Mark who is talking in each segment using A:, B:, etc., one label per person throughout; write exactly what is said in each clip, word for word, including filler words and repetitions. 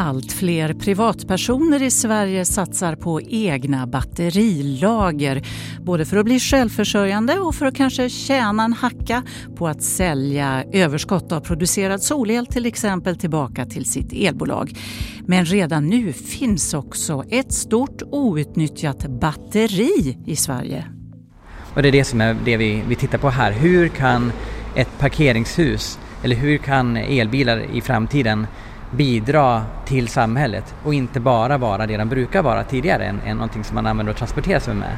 A: Allt fler privatpersoner i Sverige satsar på egna batterilager. Både för att bli självförsörjande och för att kanske tjäna en hacka på att sälja överskott av producerad solel till exempel tillbaka till sitt elbolag. Men redan nu finns också ett stort outnyttjat batteri i Sverige.
B: Och det är det som är det vi, vi tittar på här. Hur kan ett parkeringshus eller hur kan elbilar i framtiden bidra till samhället och inte bara vara det de brukar vara tidigare än, än någonting som man använder och transporterar sig med?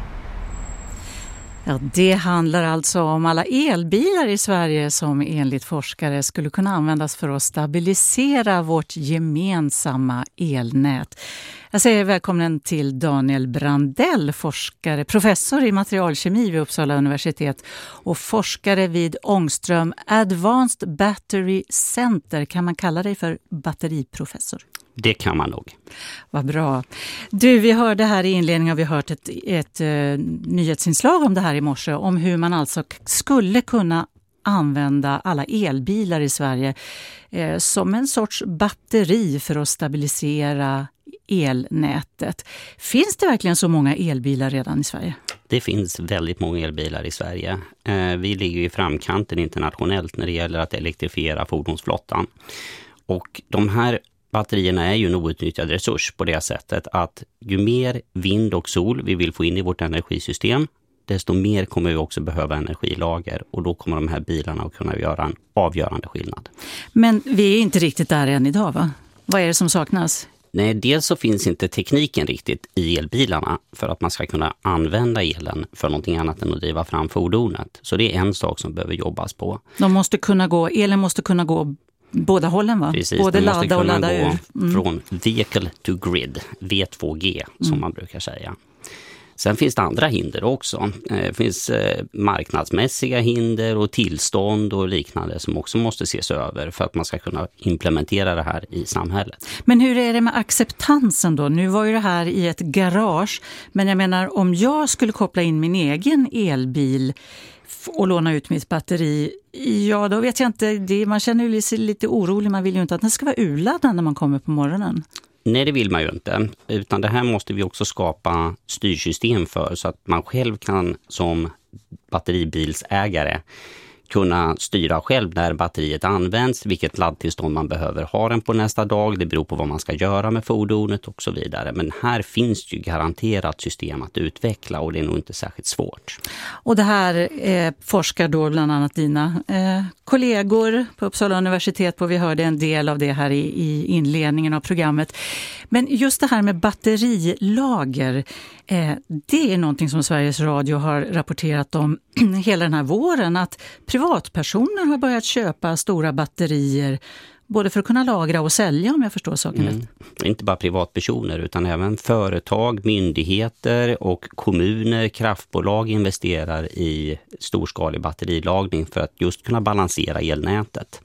A: Ja, det handlar alltså om alla elbilar i Sverige som enligt forskare skulle kunna användas för att stabilisera vårt gemensamma elnät. Jag säger välkommen till Daniel Brandell, forskare, professor i materialkemi vid Uppsala universitet och forskare vid Ångström Advanced Battery Center. Kan man kalla dig för batteriprofessor?
C: Det kan man nog.
A: Vad bra. Du, vi hörde här i inledningen, vi har hört ett, ett uh, nyhetsinslag om det här i morse, om hur man alltså skulle kunna använda alla elbilar i Sverige eh, som en sorts batteri för att stabilisera elnätet. Finns det verkligen så många elbilar redan i Sverige?
C: Det finns väldigt många elbilar i Sverige. Eh, vi ligger i framkanten internationellt när det gäller att elektrifiera fordonsflottan. Och de här batterierna är ju en outnyttjad resurs på det sättet att ju mer vind och sol vi vill få in i vårt energisystem, desto mer kommer vi också behöva energilager och då kommer de här bilarna att kunna göra en avgörande skillnad.
A: Men vi är inte riktigt där än idag, va? Vad är det som saknas?
C: Nej, dels så finns inte tekniken riktigt i elbilarna för att man ska kunna använda elen för någonting annat än att driva fram fordonet. Så det är en sak som behöver jobbas på.
A: De måste kunna gå, elen måste kunna gå båda hållen, va?
C: Precis,
A: både ladda och ladda ur.
C: Mm. Från vehicle to grid, V två G som mm. man brukar säga. Sen finns det andra hinder också. Det finns marknadsmässiga hinder och tillstånd och liknande som också måste ses över för att man ska kunna implementera det här i samhället.
A: Men hur är det med acceptansen då? Nu var ju det här i ett garage, men jag menar om jag skulle koppla in min egen elbil och låna ut mitt batteri, ja då vet jag inte, det, man känner ju sig lite orolig, man vill ju inte att den ska vara urladdad när man kommer på morgonen.
C: Nej, det vill man ju inte, utan det här måste vi också skapa styrsystem för så att man själv kan som batteribilsägare kunna styra själv när batteriet används, vilket laddtillstånd man behöver ha den på nästa dag, det beror på vad man ska göra med fordonet och så vidare. Men här finns ju garanterat system att utveckla och det är nog inte särskilt svårt.
A: Och det här eh, forskar då bland annat dina eh, kollegor på Uppsala universitet på, vi hörde en del av det här i, i inledningen av programmet. Men just det här med batterilager, eh, det är någonting som Sveriges Radio har rapporterat om hela den här våren, att privatpersoner har börjat köpa stora batterier både för att kunna lagra och sälja, om jag förstår saken
C: mm.
A: rätt.
C: Inte bara privatpersoner utan även företag, myndigheter och kommuner, kraftbolag investerar i storskalig batterilagring för att just kunna balansera elnätet.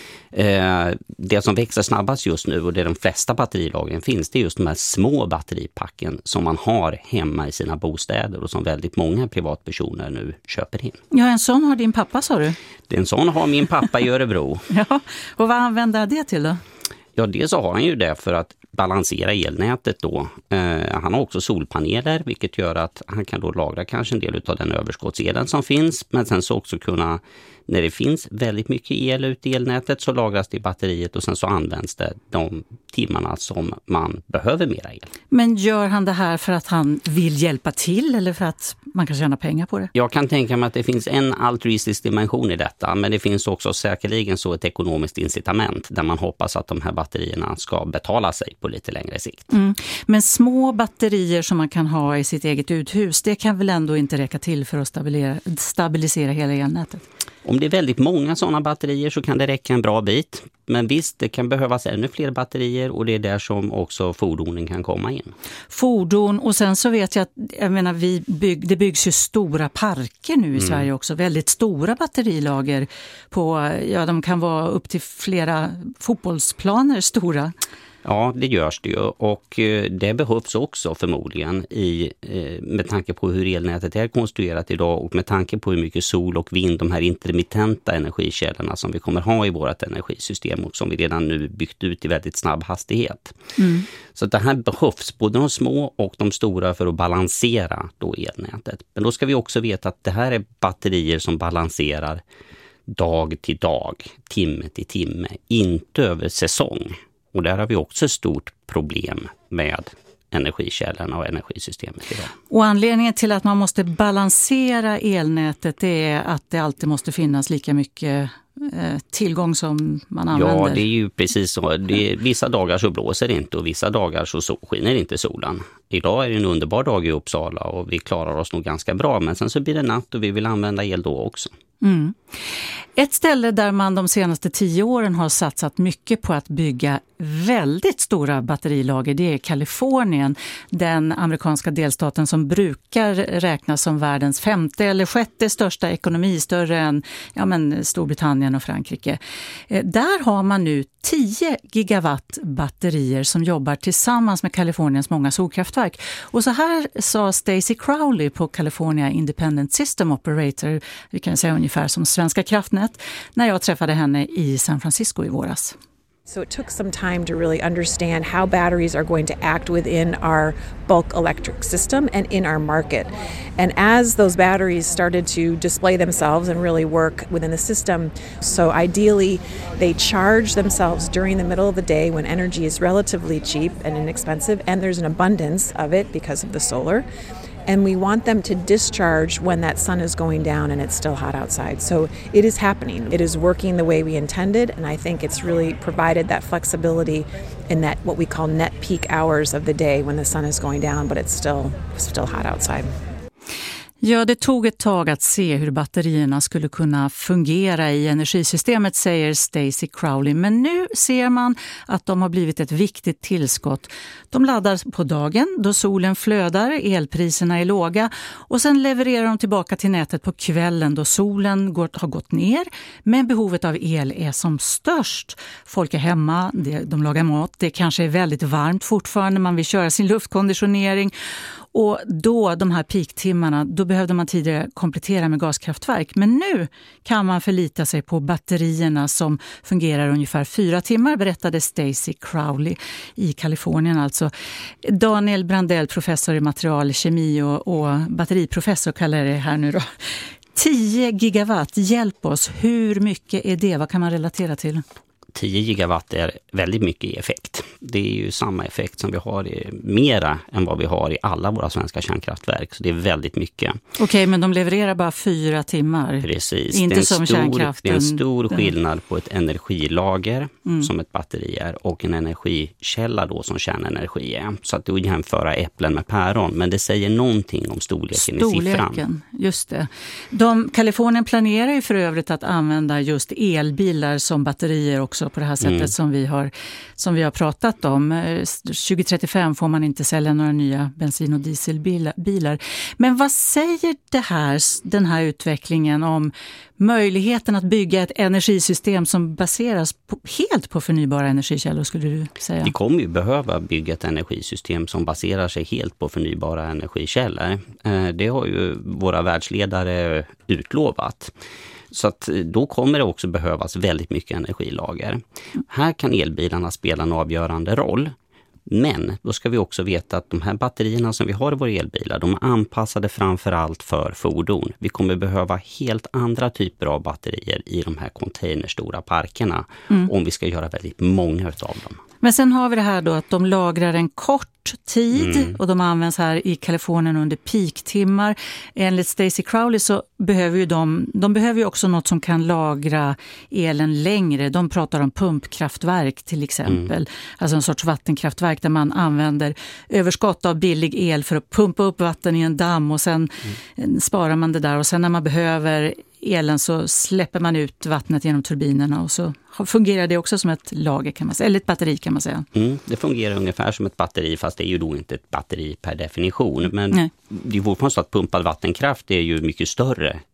C: Eh, det som växer snabbast just nu och det de flesta batterilagren finns, det är just de här små batteripacken som man har hemma i sina bostäder och som väldigt många privatpersoner nu köper in.
A: Ja, en sån har din pappa, sa du?
C: En sån har min pappa i Örebro.
A: Ja, och vad använder det till då?
C: Ja, dels så har han ju det för att balansera elnätet då. Eh, han har också solpaneler, vilket gör att han kan då lagra kanske en del av den överskottselen som finns, men sen så också kunna, när det finns väldigt mycket el ute i elnätet så lagras det i batteriet och sen så används det de timmarna som man behöver mera el.
A: Men gör han det här för att han vill hjälpa till eller för att man kan tjäna pengar på det?
C: Jag kan tänka mig att det finns en altruistisk dimension i detta, men det finns också säkerligen så ett ekonomiskt incitament där man hoppas att de här batterierna ska betala sig på lite längre sikt.
A: Mm. Men små batterier som man kan ha i sitt eget uthus, det kan väl ändå inte räcka till för att stabilisera, stabilisera hela elnätet?
C: Om det är väldigt många sådana batterier så kan det räcka en bra bit. Men visst, det kan behövas ännu fler batterier och det är där som också fordonen kan komma in.
A: Fordon, och sen så vet jag att jag menar, vi bygg, det byggs ju stora parker nu i mm. Sverige också. Väldigt stora batterilager på, ja de kan vara upp till flera fotbollsplaner stora.
C: Ja, det görs det ju, och det behövs också förmodligen i, med tanke på hur elnätet är konstruerat idag och med tanke på hur mycket sol och vind, de här intermittenta energikällorna som vi kommer ha i vårt energisystem och som vi redan nu byggt ut i väldigt snabb hastighet. Mm. Så det här behövs, både de små och de stora, för att balansera då elnätet. Men då ska vi också veta att det här är batterier som balanserar dag till dag, timme till timme, inte över säsong. Och där har vi också ett stort problem med energikällorna och energisystemet idag.
A: Och anledningen till att man måste balansera elnätet, det är att det alltid måste finnas lika mycket eh, tillgång som man använder.
C: Ja, det är ju precis så. Det är, vissa dagar så blåser det inte och vissa dagar så, så skiner inte solen. Idag är det en underbar dag i Uppsala och vi klarar oss nog ganska bra, men sen så blir det natt och vi vill använda el då också.
A: Mm. Ett ställe där man de senaste tio åren har satsat mycket på att bygga väldigt stora batterilager, det är Kalifornien, den amerikanska delstaten som brukar räknas som världens femte eller sjätte största ekonomi, större än ja, men Storbritannien och Frankrike. Eh, där har man nu tio gigawatt batterier som jobbar tillsammans med Kaliforniens många solkraftverk. Och så här sa Stacey Crowley på California Independent System Operator, vi kan säga ungefär som Svenska kraftnät, när jag träffade henne i San Francisco i våras.
D: So it took some time to really understand how batteries are going to act within our bulk electric system and in our market. And as those batteries started to display themselves and really work within the system, so ideally they charge themselves during the middle of the day when energy is relatively cheap and inexpensive, and there's an abundance of it because of the solar. And we want them to discharge when that sun is going down and it's still hot outside. So it is happening. It is working the way we intended, and I think it's really provided that flexibility in that what we call net peak hours of the day when the sun is going down but it's still still hot outside.
A: Ja, det tog ett tag att se hur batterierna skulle kunna fungera i energisystemet, säger Stacey Crowley. Men nu ser man att de har blivit ett viktigt tillskott. De laddar på dagen då solen flödar, elpriserna är låga, och sen levererar de tillbaka till nätet på kvällen då solen går, har gått ner, men behovet av el är som störst. Folk är hemma, de lagar mat, det kanske är väldigt varmt fortfarande, man vill köra sin luftkonditionering. Och då, de här peaktimmarna, då behövde man tidigare komplettera med gaskraftverk. Men nu kan man förlita sig på batterierna som fungerar ungefär fyra timmar, berättade Stacey Crowley i Kalifornien alltså. Daniel Brandell, professor i materialkemi och, och batteriprofessor kallar det här nu då. tio gigawatt, hjälp oss. Hur mycket är det? Vad kan man relatera till?
C: tio gigawatt är väldigt mycket effekt. Det är ju samma effekt som vi har i, mera än vad vi har i alla våra svenska kärnkraftverk. Så det är väldigt mycket.
A: Okej, okay, men de levererar bara fyra timmar.
C: Precis.
A: Inte
C: det är
A: som
C: stor,
A: kärnkraften.
C: Det är en stor skillnad på ett energilager mm. som ett batteri är och en energikälla då som kärnenergi är. Så att du jämföra äpplen med päron. Men det säger någonting om storleken, storleken i siffran.
A: Just det. De, Kalifornien planerar ju för övrigt att använda just elbilar som batterier också på det här sättet mm. som, vi har, som vi har pratat om. tjugo trettiofem får man inte sälja några nya bensin- och dieselbilar. Men vad säger det här, den här utvecklingen om möjligheten att bygga ett energisystem som baseras på, helt på förnybara energikällor, skulle du säga?
C: Vi kommer ju behöva bygga ett energisystem som baserar sig helt på förnybara energikällor. Det har ju våra världsledare utlovat. Så att då kommer det också behövas väldigt mycket energilager. Mm. Här kan elbilarna spela en avgörande roll. Men då ska vi också veta att de här batterierna som vi har i våra elbilar, de är anpassade framförallt för fordon. Vi kommer behöva helt andra typer av batterier i de här containerstora parkerna mm. om vi ska göra väldigt många av dem.
A: Men sen har vi det här då att de lagrar en kort tid mm. och de används här i Kalifornien under peaktimmar. Enligt Stacey Crowley så behöver ju de, de behöver ju också något som kan lagra elen längre. De pratar om pumpkraftverk till exempel. Mm. Alltså en sorts vattenkraftverk där man använder överskott av billig el för att pumpa upp vatten i en damm och sen mm. sparar man det där. Och sen när man behöver elen så släpper man ut vattnet genom turbinerna och så fungerar det också som ett lager kan man säga, eller ett batteri kan man säga.
C: Mm, det fungerar ungefär som ett batteri, fast det är ju då inte ett batteri per definition. Men Nej. det är fortfarande så att pumpad vattenkraft är ju mycket större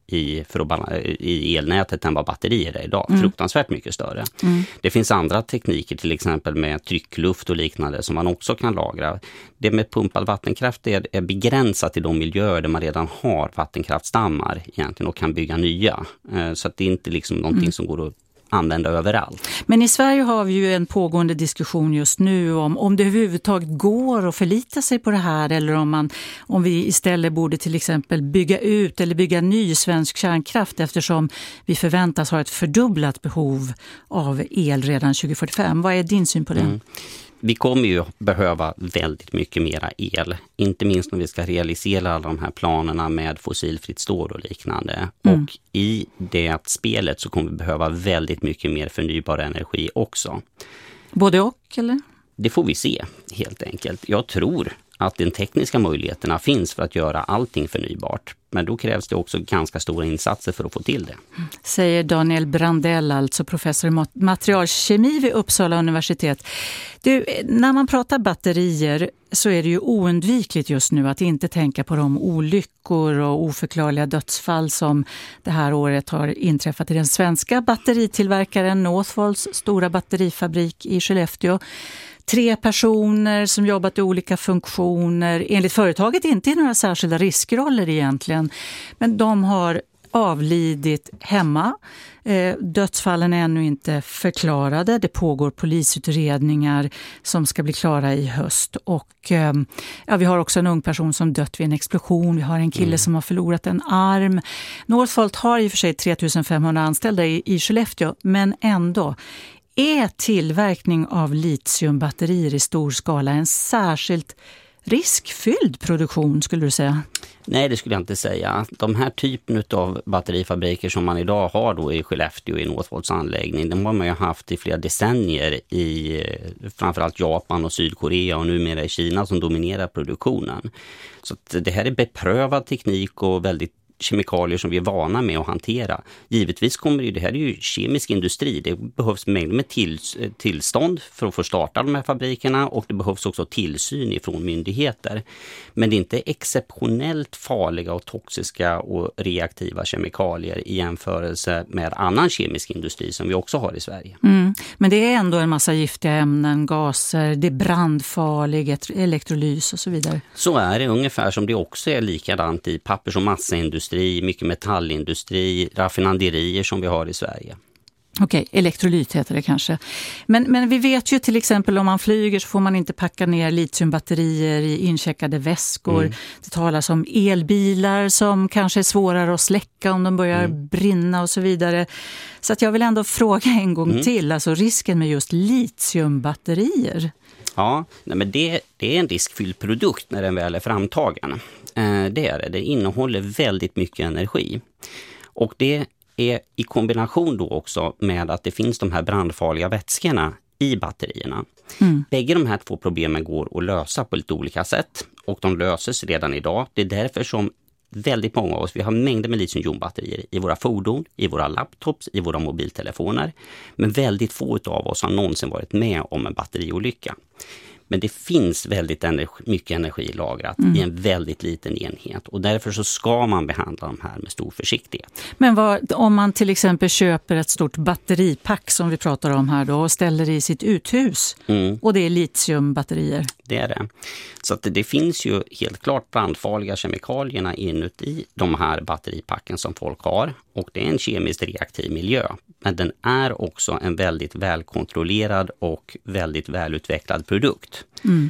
C: i, för att bal- i elnätet än vad batterier är idag.
A: Mm.
C: Fruktansvärt mycket större.
A: Mm.
C: Det finns andra tekniker, till exempel med tryckluft och liknande, som man också kan lagra. Det med pumpad vattenkraft är, är begränsat till de miljöer där man redan har vattenkraftstammar egentligen och kan bygga nya. Eh, så att det är inte liksom någonting mm. som går att använda överallt.
A: Men i Sverige har vi ju en pågående diskussion just nu om om det överhuvudtaget går att förlita sig på det här, eller om, man, om vi istället borde till exempel bygga ut eller bygga ny svensk kärnkraft, eftersom vi förväntas ha ett fördubblat behov av el redan tjugo fyrtiofem. Vad är din syn på det?
C: Mm. Vi kommer ju behöva väldigt mycket mera el, inte minst när vi ska realisera alla de här planerna med fossilfritt stål och liknande. Mm. Och i det spelet så kommer vi behöva väldigt mycket mer förnybar energi också.
A: Både och, eller?
C: Det får vi se, helt enkelt. Jag tror att de tekniska möjligheterna finns för att göra allting förnybart. Men då krävs det också ganska stora insatser för att få till det.
A: Säger Daniel Brandell, alltså professor i materialkemi vid Uppsala universitet. Du, när man pratar batterier så är det ju oundvikligt just nu att inte tänka på de olyckor och oförklarliga dödsfall som det här året har inträffat i den svenska batteritillverkaren Northvolts stora batterifabrik i Skellefteå. Tre personer som jobbat i olika funktioner, enligt företaget inte i några särskilda riskroller egentligen, men de har avlidit hemma. Eh, dödsfallen är ännu inte förklarade. Det pågår polisutredningar som ska bli klara i höst. Och eh, ja, vi har också en ung person som dött vid en explosion. Vi har en kille mm. som har förlorat en arm. Northvolt har i och för sig tre tusen femhundra anställda i, i Skellefteå, men ändå. Är tillverkning av litiumbatterier i stor skala en särskilt riskfylld produktion, skulle du säga?
C: Nej, det skulle jag inte säga. De här typen av batterifabriker som man idag har då i Skellefteå i Northvolts anläggning, de har man ju haft i flera decennier i framförallt Japan och Sydkorea och numera i Kina som dominerar produktionen. Så att det här är beprövad teknik och väldigt kemikalier som vi är vana med att hantera. Givetvis kommer det, det här är ju kemisk industri. Det behövs mängder med till, tillstånd för att få starta de här fabrikerna, och det behövs också tillsyn ifrån myndigheter. Men det är inte exceptionellt farliga och toxiska och reaktiva kemikalier i jämförelse med annan kemisk industri som vi också har i Sverige.
A: Mm. Men det är ändå en massa giftiga ämnen, gaser, det är brandfarligt, elektrolys och så vidare.
C: Så är det, ungefär som det också är likadant i pappers- och massaindustri, mycket metallindustri, raffinaderier som vi har i Sverige.
A: Okej, elektrolyt heter det kanske. Men, men vi vet ju till exempel om man flyger så får man inte packa ner litiumbatterier i incheckade väskor. Mm. Det talas om elbilar som kanske är svårare att släcka om de börjar mm. brinna och så vidare. Så att jag vill ändå fråga en gång mm. till, alltså risken med just litiumbatterier.
C: Ja, nej men det, det är en riskfylld produkt när den väl är framtagen. Eh, det är det. Det innehåller väldigt mycket energi. Och det är i kombination då också med att det finns de här brandfarliga vätskorna i batterierna. Mm. Bägge de här två problemen går att lösa på lite olika sätt, och de löses redan idag. Det är därför som väldigt många av oss, vi har mängder med litiumjonbatterier i våra fordon, i våra laptops, i våra mobiltelefoner. Men väldigt få av oss har någonsin varit med om en batteriolycka. Men det finns väldigt energi, mycket energi lagrat mm. i en väldigt liten enhet, och därför så ska man behandla de här med stor försiktighet.
A: Men vad, om man till exempel köper ett stort batteripack som vi pratar om här då och ställer i sitt uthus mm. och det är litiumbatterier?
C: Det är det. Så att det, det finns ju helt klart brandfarliga kemikalierna inuti de här batteripacken som folk har, och det är en kemiskt reaktiv miljö. Men den är också en väldigt välkontrollerad och väldigt välutvecklad produkt. Mm.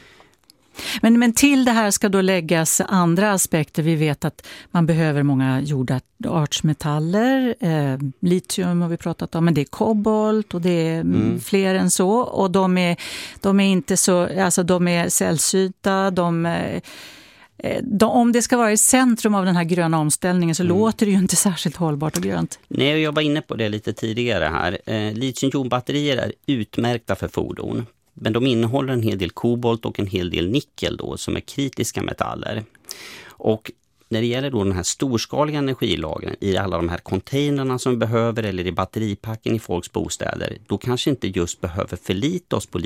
A: Men, men till det här ska då läggas andra aspekter. Vi vet att man behöver många jordartsmetaller, eh, litium har vi pratat om, men det är kobolt och det är mm. fler än så. Och de är, de är inte så, alltså de är sällsynta, de eh, De, om det ska vara i centrum av den här gröna omställningen så mm. låter det ju inte särskilt hållbart och grönt.
C: Nej, jag var inne på det lite tidigare här. Eh, litiumjonbatterier är utmärkta för fordon, men de innehåller en hel del kobolt och en hel del nickel då, som är kritiska metaller. Och när det gäller då den här storskaliga energilagren i alla de här containrarna som vi behöver, eller i batteripacken i folks bostäder, då kanske inte just behöver förlita oss på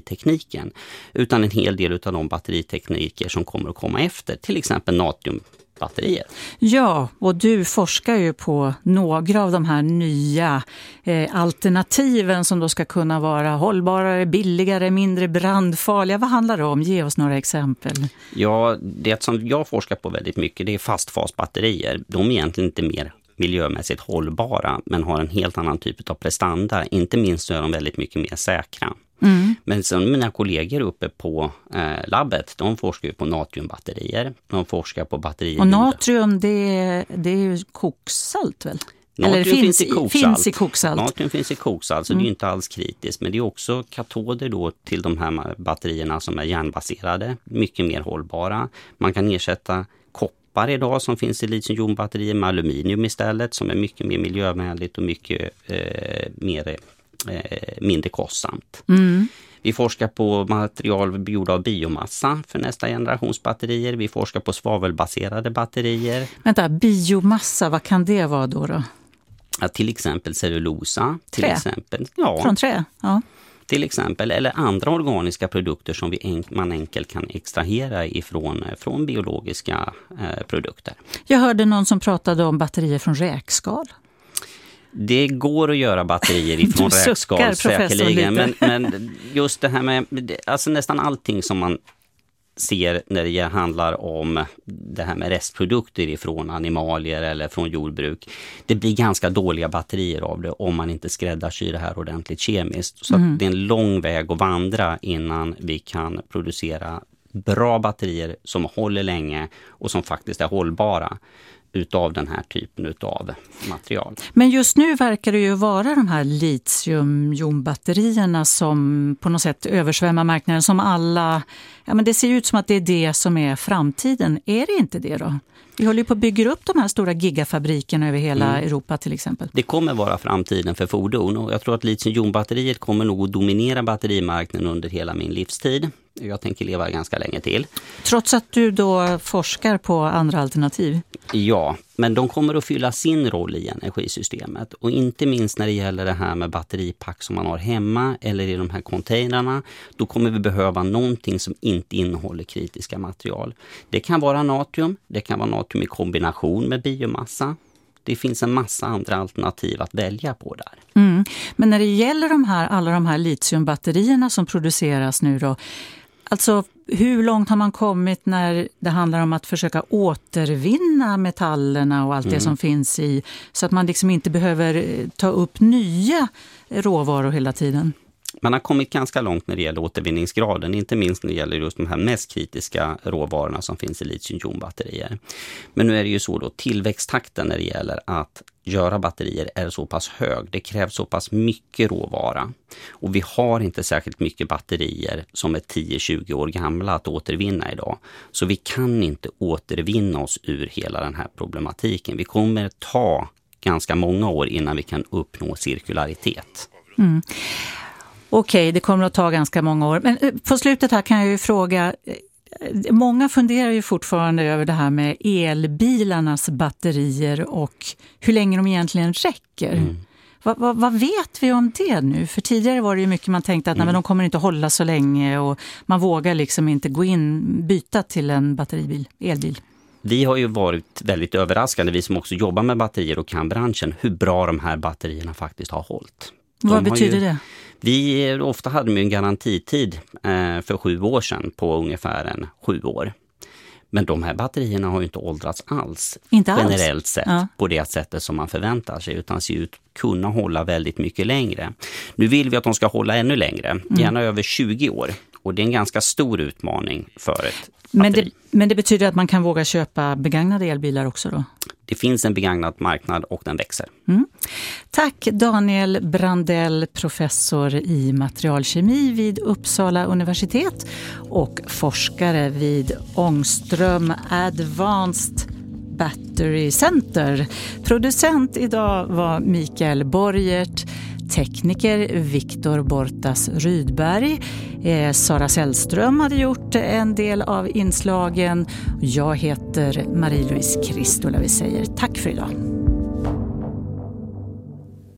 C: litiumjonbatteritekniken, utan en hel del av de batteritekniker som kommer att komma efter, till exempel natrium, batterier.
A: Ja, och du forskar ju på några av de här nya eh, alternativen som då ska kunna vara hållbarare, billigare, mindre brandfarliga. Vad handlar det om? Ge oss några exempel.
C: Ja, det som jag forskar på väldigt mycket, det är fastfasbatterier. De är egentligen inte mer miljömässigt hållbara, men har en helt annan typ av prestanda. Inte minst så är de väldigt mycket mer säkra. Mm. Men sen mina kollegor uppe på eh, labbet, de forskar ju på natriumbatterier. De forskar på batterier.
A: Och natrium, det är, det är ju koksalt väl?
C: Natrium
A: Eller finns,
C: finns, i koksalt.
A: finns i koksalt.
C: Natrium finns i koksalt, så mm. det är inte alls kritiskt. Men det är också katoder då till de här batterierna som är järnbaserade. Mycket mer hållbara. Man kan ersätta koppar idag som finns i litiumjonbatterier med aluminium istället, som är mycket mer miljövänligt och mycket eh, mer, eh, mindre kostsamt. Mm. Vi forskar på material gjorda av biomassa för nästa generations batterier. Vi forskar på svavelbaserade batterier.
A: Vänta, biomassa, vad kan det vara då då?
C: Ja, till exempel cellulosa. Till
A: trä?
C: Exempel, ja.
A: Från trä? Ja.
C: Till exempel, eller andra organiska produkter som vi en, man enkelt kan extrahera ifrån från biologiska eh, produkter.
A: Jag hörde någon som pratade om batterier från räkskal.
C: Det går att göra batterier ifrån räkskal säkerligen, men, men just det här med alltså nästan allting som man ser när det handlar om det här med restprodukter ifrån animalier eller från jordbruk. Det blir ganska dåliga batterier av det om man inte skräddarsyr det här ordentligt kemiskt. Så mm. att det är en lång väg att vandra innan vi kan producera bra batterier som håller länge och som faktiskt är hållbara utav den här typen utav material.
A: Men just nu verkar det ju vara de här litiumjonbatterierna som på något sätt översvämmar marknaden, som alla, ja men det ser ut som att det är det som är framtiden. Är det inte det då? Vi håller ju på att bygga upp de här stora gigafabrikerna över hela mm. Europa till exempel.
C: Det kommer vara framtiden för fordon, och jag tror att litiumjonbatteriet kommer nog att dominera batterimarknaden under hela min livstid. Jag tänker leva ganska länge till.
A: Trots att du då forskar på andra alternativ?
C: Ja, men de kommer att fylla sin roll i energisystemet. Och inte minst när det gäller det här med batteripack som man har hemma eller i de här containrarna. Då kommer vi behöva någonting som inte innehåller kritiska material. Det kan vara natrium, det kan vara natrium i kombination med biomassa. Det finns en massa andra alternativ att välja på där.
A: Mm. Men när det gäller de här, alla de här litiumbatterierna som produceras nu då, alltså hur långt har man kommit när det handlar om att försöka återvinna metallerna och allt mm. det som finns i, så att man liksom inte behöver ta upp nya råvaror hela tiden?
C: Man har kommit ganska långt när det gäller återvinningsgraden, inte minst när det gäller just de här mest kritiska råvarorna som finns i litiumjonbatterier. Men nu är det ju så då, tillväxttakten när det gäller att göra batterier är så pass hög. Det krävs så pass mycket råvara. Och vi har inte särskilt mycket batterier som är tio till tjugo år gamla att återvinna idag. Så vi kan inte återvinna oss ur hela den här problematiken. Vi kommer ta ganska många år innan vi kan uppnå cirkularitet.
A: Mm. Okej, det kommer att ta ganska många år. Men på slutet här kan jag ju fråga, många funderar ju fortfarande över det här med elbilarnas batterier och hur länge de egentligen räcker. Mm. Vad, vad, vad vet vi om det nu? För tidigare var det ju mycket man tänkte att mm. nej, men de kommer inte hålla så länge och man vågar liksom inte gå in, byta till en batteribil, elbil.
C: Vi har ju varit väldigt överraskande, vi som också jobbar med batterier och kan branschen, hur bra de här batterierna faktiskt har hållit. De
A: vad betyder ju, det?
C: Vi ofta hade vi en garantitid eh, för sju år sedan på ungefär en sju år. Men de här batterierna har ju inte åldrats alls.
A: Inte alls.
C: Generellt sett ja. På det sättet som man förväntar sig, utan ser ut kunna hålla väldigt mycket längre. Nu vill vi att de ska hålla ännu längre, mm. gärna över tjugo år. Och det är en ganska stor utmaning för ett batteri.
A: Men det, men det betyder att man kan våga köpa begagnade elbilar också då?
C: Det finns en begagnad marknad och den växer.
A: Mm. Tack Daniel Brandell, professor i materialkemi vid Uppsala universitet och forskare vid Ångström Advanced Battery Center. Producent idag var Mikael Borgert. Tekniker Viktor Bortas Rydberg. Eh, Sara Sällström hade gjort en del av inslagen. Jag heter Marie-Louise Kristola. Vi säger tack för idag.